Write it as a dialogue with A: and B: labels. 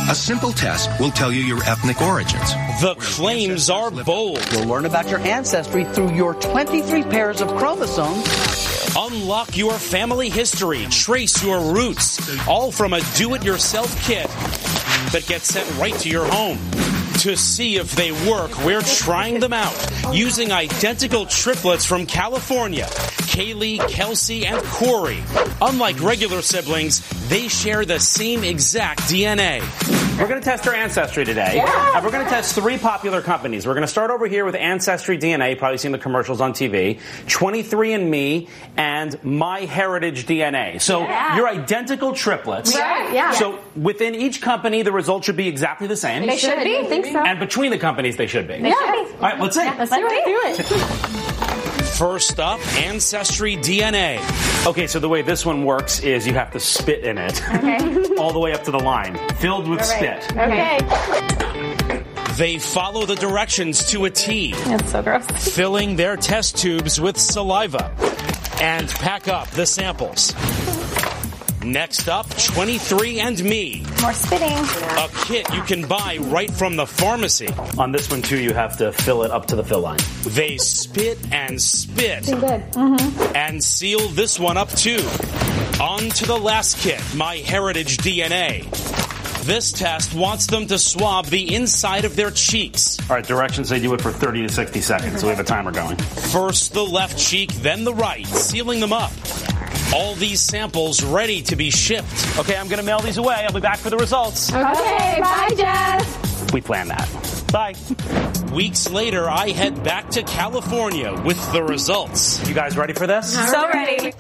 A: A simple test will tell you your ethnic origins.
B: The claims are bold.
C: You'll learn about your ancestry through your 23 pairs of chromosomes.
B: Unlock your family history, trace your roots, all from a do-it-yourself kit that gets sent right to your home. To see if they work, we're trying them out using identical triplets from California, Kaylee, Kelsey, and Corey. Unlike regular siblings, they share the same exact DNA.
D: We're going to test our ancestry today. And we're going to test 3 popular companies. We're going to start over here with Ancestry DNA. You've probably seen the commercials on TV. 23andMe and MyHeritage DNA. So you're identical triplets.
E: Right, yeah.
D: So within each company, the results should be exactly the same.
E: They should be. I think so.
D: And between the companies, they should be.
E: They should be.
D: All right, let's see.
E: Let's do it.
B: First up, Ancestry DNA.
D: Okay, so the way this one works is you have to spit in it.
E: Okay.
D: All the way up to the line. Filled with spit.
E: Okay.
B: They follow the directions to a T,
E: That's so gross.
B: filling their test tubes with saliva, and pack up the samples. Next up, 23andMe.
E: More spitting.
B: A kit you can buy right from the pharmacy.
D: On this one, too, you have to fill it up to the fill line.
B: They spit and spit.
E: Good.
B: And seal this one up, too. On to the last kit, MyHeritage DNA. This test wants them to swab the inside of their cheeks.
D: All right, directions say do it for 30 to 60 seconds, so we have a timer going.
B: First the left cheek, then the right, sealing them up. All these samples ready to be shipped.
D: Okay, I'm going to mail these away. I'll be back for the results.
E: Okay, bye, Jess.
D: We planned that. Bye.
B: Weeks later, I head back to California with the results.
D: You guys ready for this?
E: So ready.